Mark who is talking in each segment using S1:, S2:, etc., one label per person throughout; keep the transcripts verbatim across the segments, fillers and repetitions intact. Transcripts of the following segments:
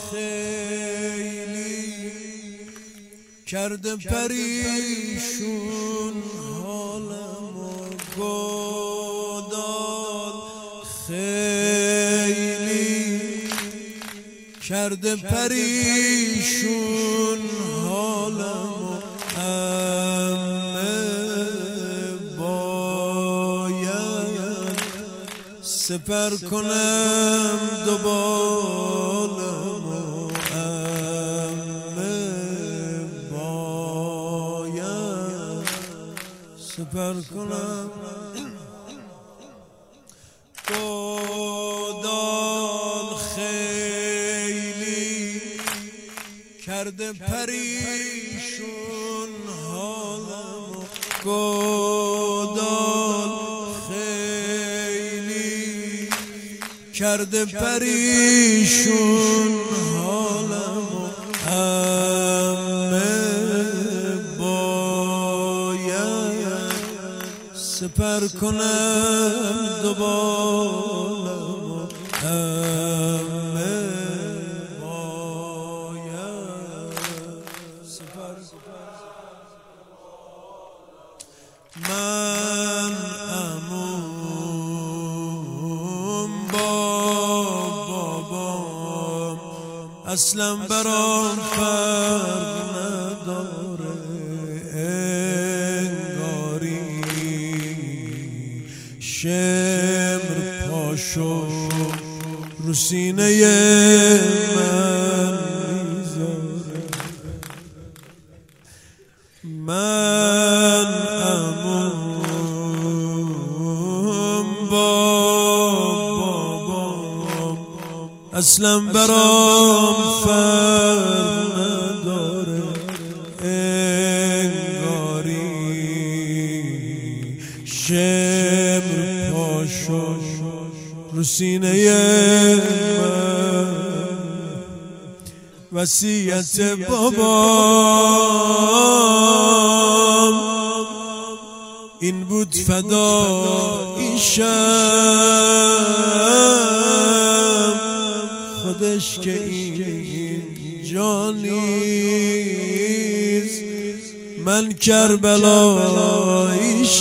S1: خیلی کرده پریشون حالمو گدال خیلی کرده پریشون حالمو همه باید سپر کنم دو بالمو همه باید سپر کنم گدال خیلی کرده پریشون حالمو گدال خیلی کرده پریشون حالمو همه باید سپر کنم دو بالمو همه من عموم بابام اصلا برام فرق نداره انگاری شمر پاشو رو سینه من میذاره من اصلا برام فرق نداره انگاری شمر پاشو رو سینه من وصیت بابام این بود فدایی شم خودش که اینجا نیست من کربلایی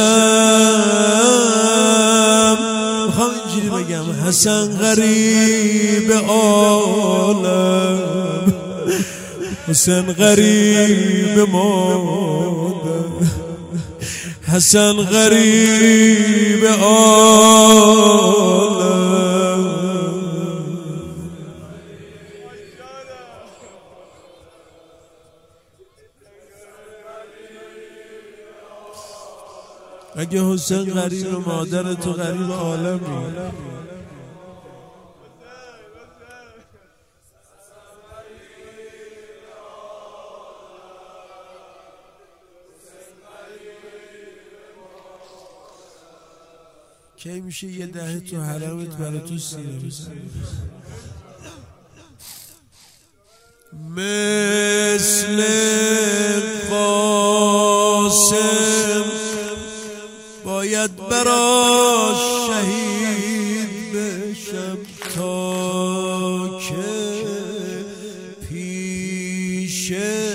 S1: شم میخوام اینجوری بگم حسن غریب عالم حسن غریب مادر حسن غریب عالم اگه حسین غریب مادر تو غریب عالمی کی میشه یه دهه تو حرمت برای تو سینه بزنی مثل قاسم باید براش شهید بشم تا که پیش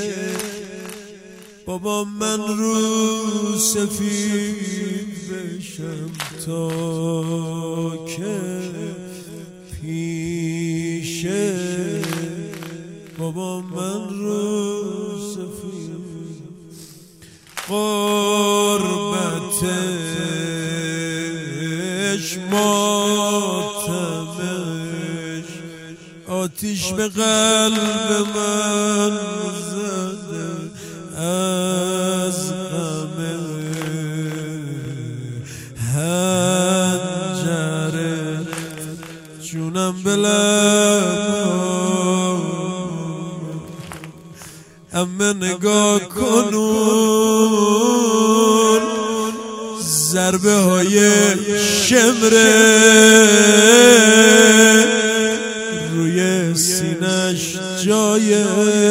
S1: بابا من رو سفید بشم تا که پیش بابا من رو سفید قربتش ماتمش آتیش به قلب من زده از غم هنجره جونم به لب همه نگاه کنون ضربه های شمره روی سینش جای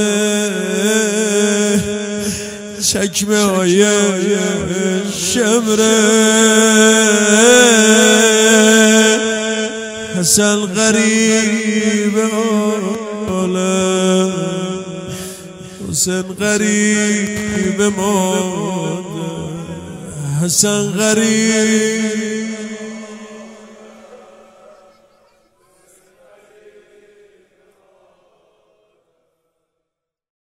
S1: چکمه های شمره حسن غریب خاله حسین غریب مادر حسن غریب